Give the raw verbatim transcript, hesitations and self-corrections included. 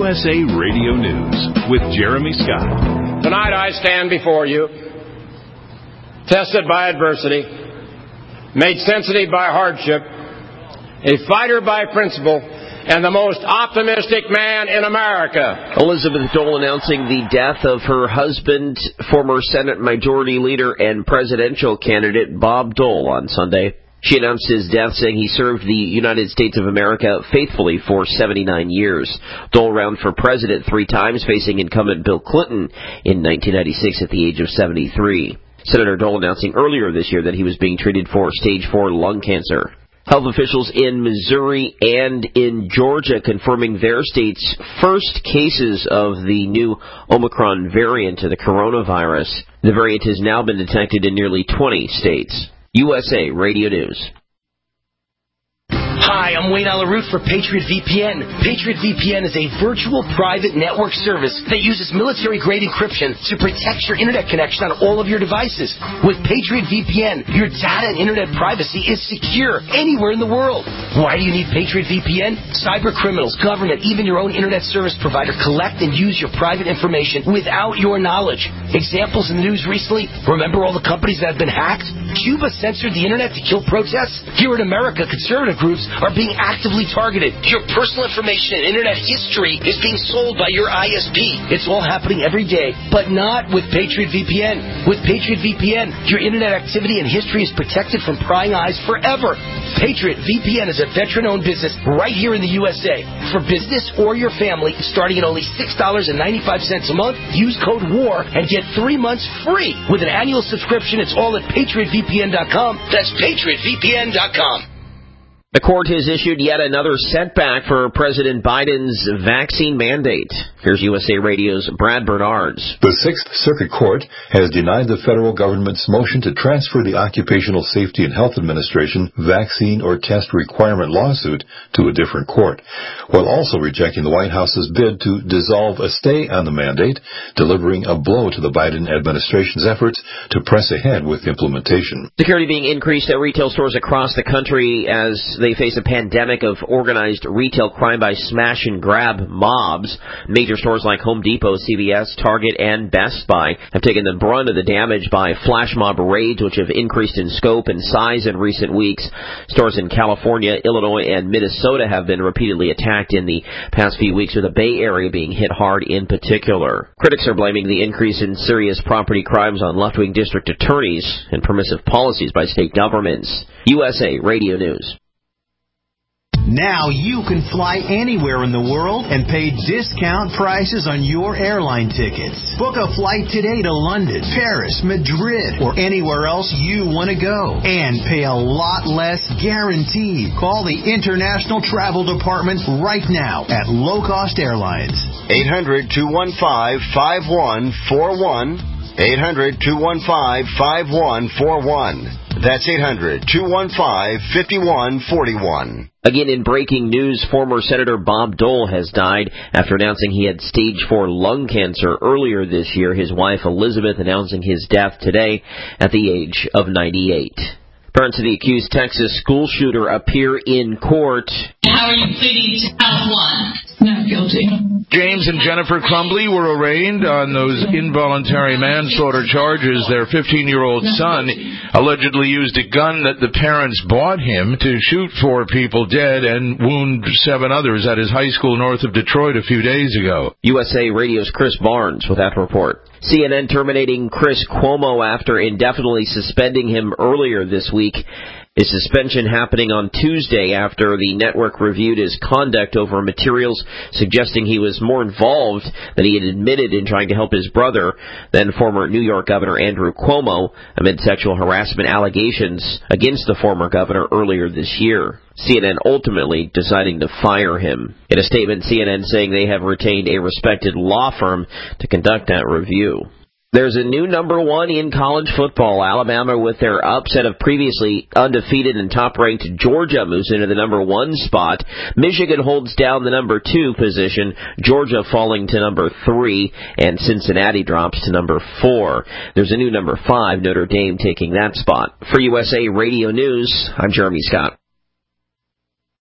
S A Radio News with Jeremy Scott. Tonight I stand before you, tested by adversity, made sensitive by hardship, a fighter by principle, and the most optimistic man in America. Elizabeth Dole announcing the death of her husband, former Senate Majority Leader and presidential candidate Bob Dole on Sunday. She announced his death, saying he served the United States of America faithfully for seventy-nine years. Dole ran for president three times, facing incumbent Bill Clinton in nineteen ninety-six at the age of seventy-three. Senator Dole announcing earlier this year that he was being treated for stage four lung cancer. Health officials in Missouri and in Georgia confirming their state's first cases of the new Omicron variant of the coronavirus. The variant has now been detected in nearly twenty states. U S A Radio News. Hi, I'm Wayne Alaroot for Patriot V P N. Patriot V P N is a virtual private network service that uses military-grade encryption to protect your internet connection on all of your devices. With Patriot V P N, your data and internet privacy is secure anywhere in the world. Why do you need Patriot V P N? Cyber criminals, government, even your own internet service provider collect and use your private information without your knowledge. Examples in the news recently, remember all the companies that have been hacked? Cuba censored the internet to kill protests? Here in America, conservative groups are being actively targeted. Your personal information and internet history is being sold by your I S P. It's all happening every day, but not with Patriot V P N. With Patriot V P N, your internet activity and history is protected from prying eyes forever. Patriot V P N is a veteran-owned business right here in the U S A. For business or your family, starting at only six dollars and ninety-five cents a month, use code WAR and get three months free. With an annual subscription, it's all at patriot v p n dot com. That's patriot v p n dot com. The court has issued yet another setback for President Biden's vaccine mandate. Here's U S A Radio's Brad Bernards. The Sixth Circuit Court has denied the federal government's motion to transfer the Occupational Safety and Health Administration vaccine or test requirement lawsuit to a different court, while also rejecting the White House's bid to dissolve a stay on the mandate, delivering a blow to the Biden administration's efforts to press ahead with implementation. Security being increased at retail stores across the country as they face a pandemic of organized retail crime by smash-and-grab mobs. Major stores like Home Depot, C V S, Target, and Best Buy have taken the brunt of the damage by flash mob raids, which have increased in scope and size in recent weeks. Stores in California, Illinois, and Minnesota have been repeatedly attacked in the past few weeks, with the Bay Area being hit hard in particular. Critics are blaming the increase in serious property crimes on left-wing district attorneys and permissive policies by state governments. U S A Radio News. Now you can fly anywhere in the world and pay discount prices on your airline tickets. Book a flight today to London, Paris, Madrid, or anywhere else you want to go. And pay a lot less guaranteed. Call the International Travel Department right now at Low Cost Airlines. eight hundred, two one five, five one four one. eight hundred, two one five, five one four one. That's eight hundred, two one five, five one four one. Again, in breaking news, former Senator Bob Dole has died after announcing he had stage four lung cancer earlier this year. His wife, Elizabeth, announcing his death today at the age of ninety-eight. Parents of the accused Texas school shooter appear in court. How are you pleading to count one? Not guilty. James and Jennifer Crumbly were arraigned on those involuntary manslaughter charges. Their fifteen-year-old son allegedly used a gun that the parents bought him to shoot four people dead and wound seven others at his high school north of Detroit a few days ago. U S A Radio's Chris Barnes with that report. C N N terminating Chris Cuomo after indefinitely suspending him earlier this week. His suspension happening on Tuesday after the network reviewed his conduct over materials suggesting he was more involved than he had admitted in trying to help his brother, then former New York Governor Andrew Cuomo, amid sexual harassment allegations against the former governor earlier this year. C N N ultimately deciding to fire him. In a statement, C N N saying they have retained a respected law firm to conduct that review. There's a new number one in college football. Alabama, with their upset of previously undefeated and top-ranked Georgia, moves into the number one spot. Michigan holds down the number two position, Georgia falling to number three, and Cincinnati drops to number four. There's a new number five, Notre Dame taking that spot. For U S A Radio News, I'm Jeremy Scott.